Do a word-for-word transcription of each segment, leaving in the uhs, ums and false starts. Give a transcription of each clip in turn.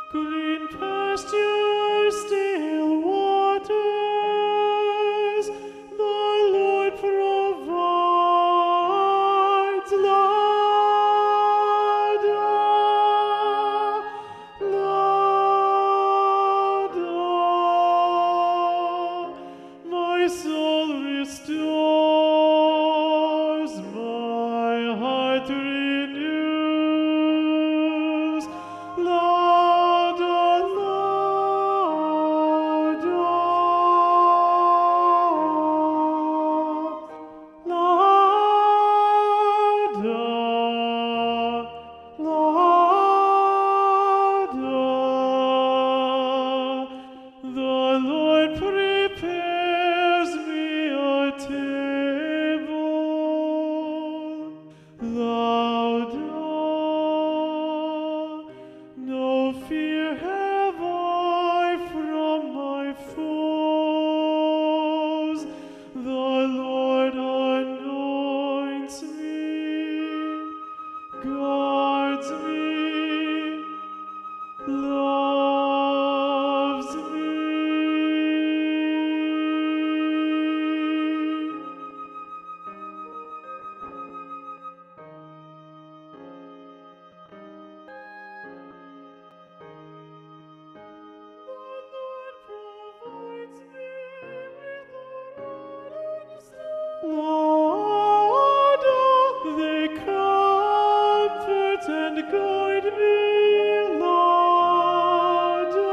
Green pastures, still waters, the Lord provides. Lauda, lauda. My soul restores, my heart renews. Lauda, lauda. Lauda, lauda. The Lord prepares me a table. Lauda. No fear have I from my foes. The Lord anoints me, guards me, loves me. Lauda, they comfort and guide me. Lauda,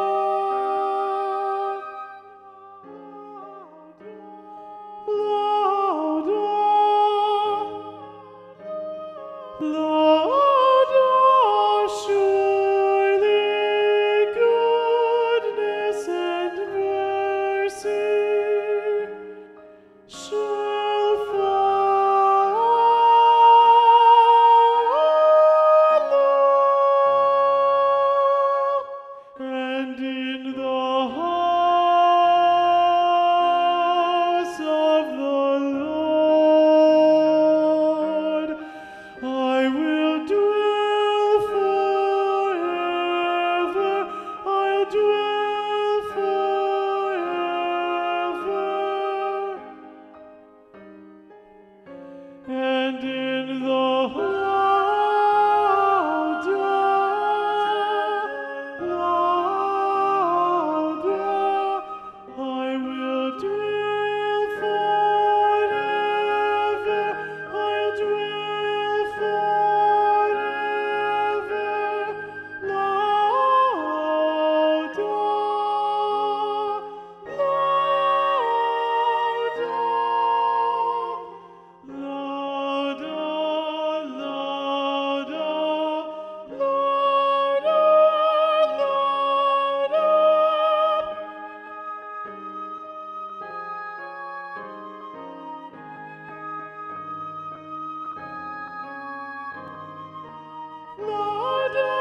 lauda, lauda. Surely goodness and mercy shall follow, and in the house of the Lord I will dwell forever. I'll dwell forever. And in the lauda, lauda, I will dwell forever. I'll dwell forever. Lauda, lauda. Lauda, lauda, lauda, lauda. Lauda.